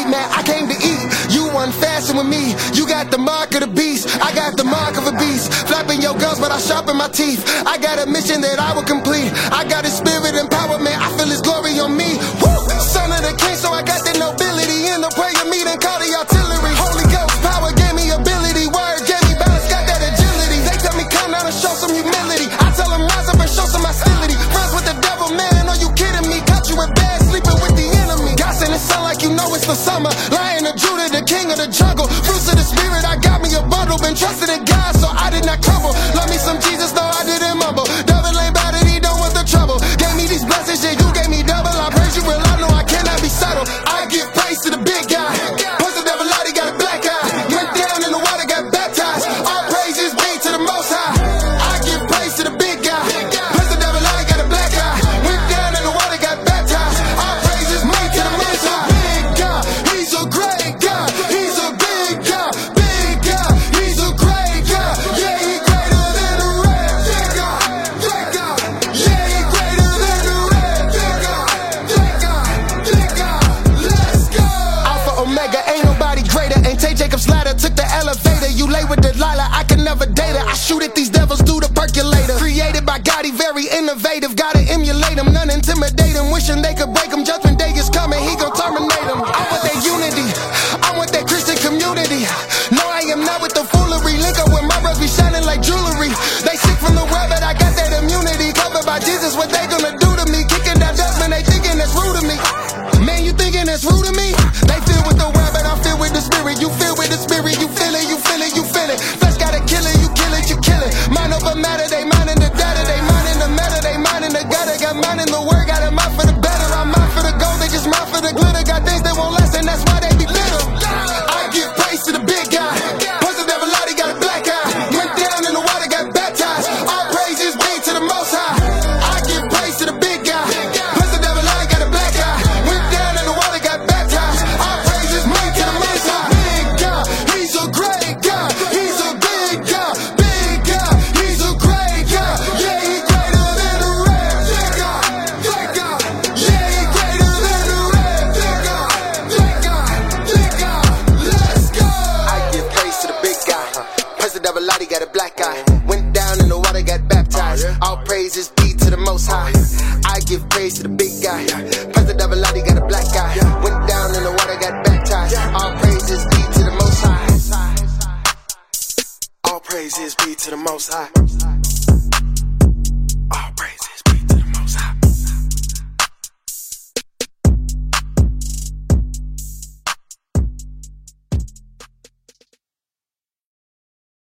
man, I came to eat. You wasn't fasting with me. You got the mark of the beast, I got the mark of a beast. Flapping your gums, but I sharpen my teeth. I got a mission that I will complete. I got his spirit and power, man, I feel his glory on me. Woo! Son of the king, so I got the nobility. In the prayer meeting, call the artillery. Holy Ghost power gave me ability. Word gave me balance, got that agility. They tell me come down and show some humility. I tell them rise up and show some hostility. Friends with the devil, man, are you kidding me? Caught you in bed, sleeping with the enemy. God send it sound like you know it's the summer. Lion of Judah, the king of the jungle. Fruits of the spirit, I got me a bundle. Been trusted in God, so I did not crumble. Love me some Jesus, though I didn't mumble. Devil ain't bad and he don't want the trouble. Gave me these blessings, yeah, you gave me double. I praise you, well, I know I cannot be subtle. I give praise to the big guy. Plus the devil out, he got a black eye. Went down in the water, got baptized. All praises be to the Most High. I give praise to the big guy. Plus the devil out, he got a black eye. Went down in the water, got baptized. All praises be to the Most High. Big God, he's a great God. He's a big God. Big God, he's a great God. Yeah, he greater than the rest. Big God, big God. Yeah, he greater than the rest. Big God, big God, big God. Let's go. Alpha Omega, ain't nobody greater. Ain't Tay Jacob Slider, took the elevator. You lay with Delilah, I can never date her. I shoot at these devils through the percolator. Created by God, he very innovative. Gotta emulate him, none intimidate him. Wishing they could break him, judgment day is coming, he gon' terminate him. I want that unity, I want that Christian community. No, I am not with the foolery. Link up with my bros, be shining like jewelry. They sick from the world, but I got that immunity. Covered by Jesus, what they gonna do to me? Kicking that dust, man, they thinking that's rude to me. Man, you thinking that's rude to me? They feel with the world, but I'm filled with the spirit. You feel with the spirit, you feel it, you feel it, you feel it. Flesh gotta kill it, you kill it, you kill it. Mind over matter, they mind in the data, they mind in the meta, they mind in the gutter. Got mind in the word, got a mind for the better. I'm mind for the gold, they just mind for the glitter. Got things that won't last, and that's why they be bitter. I give praise to the big guy. Plus the devil out, he got a black eye. Went down in the water, got baptized. All praises be to the Most High. I give praise to the big guy. Plus the devil out, he got a black eye. Went down in the water, got baptized. All praises be to the Most High. Big God, he's a great God. He's a big God. Big God, he's a great God. Yeah, he greater than the rest. Big God, big God. Yeah, he greater than the rest. Big God, big God, big God. Let's go. I give praise to the big guy. Plus the devil out, he got a black eye. Went down in the water, got baptized. All praises be to the Most High. I give praise to the big guy. Plus the devil out, he got a black eye. Went down in the water, got baptized. All praises be to the Most High. All praises be to the Most High.